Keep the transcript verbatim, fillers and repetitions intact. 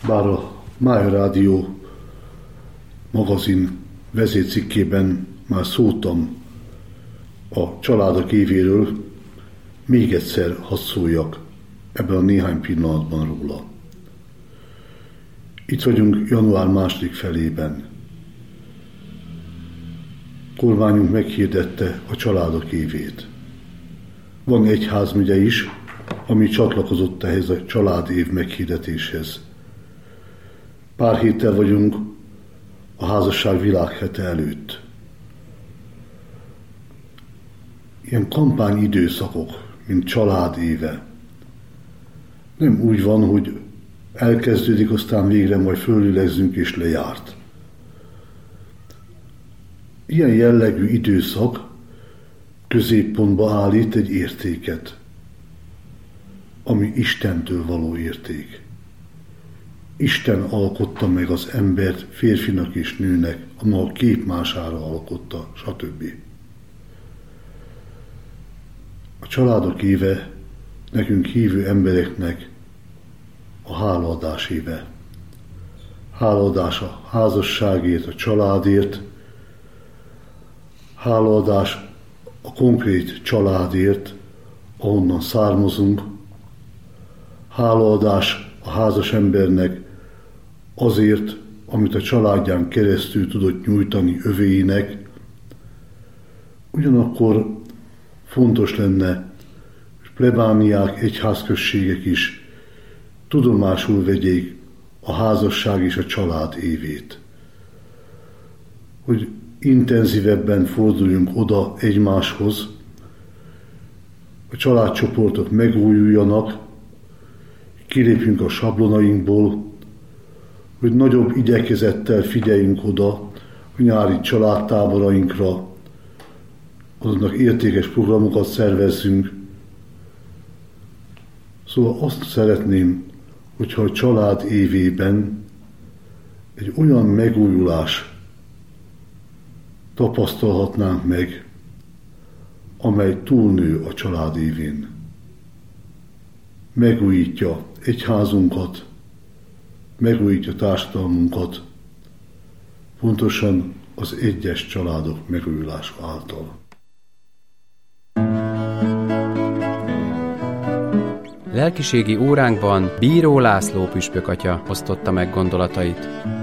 Bár a Máj Rádió magazin vezércikkében már szóltam a családok évéről, még egyszer hadd szóljak ebben a néhány pillanatban róla. Itt vagyunk január második felében. Kormányunk meghirdette a családok évét. Van egyházmegye is, ami csatlakozott ehhez a családév meghirdetéshez. Pár héttel vagyunk a házasság világhete előtt. Ilyen kampányidőszakok, mint családéve, nem úgy van, hogy elkezdődik, aztán végre majd fölülezzünk és lejárt. Ilyen jellegű időszak középpontba állít egy értéket, ami Istentől való érték. Isten alkotta meg az embert férfinak és nőnek, a maga képmására alkotta, stb. A családok éve nekünk hívő embereknek a hálaadás éve. Hálaadás a házasságért, a családért, hálaadás a konkrét családért, ahonnan származunk, hálaadás a házas embernek azért, amit a családján keresztül tudott nyújtani övéinek. Ugyanakkor fontos lenne, hogy plebániák, egyházközségek is tudomásul vegyék a házasság és a család évét. Hogy intenzívebben forduljunk oda egymáshoz, a családcsoportok megújuljanak, kilépjünk a sablonainkból, hogy nagyobb igyekezettel figyeljünk oda a nyári családtáborainkra, azoknak értékes programokat szervezzünk. Szóval azt szeretném, hogyha a család évében egy olyan megújulás tapasztalhatnánk meg, amely túlnő a család évén. Megújítja egyházunkat, megújítja társadalmunkat, pontosan az egyes családok megújulása által. Lelkiségi óránkban Bíró László püspök atya osztotta meg gondolatait.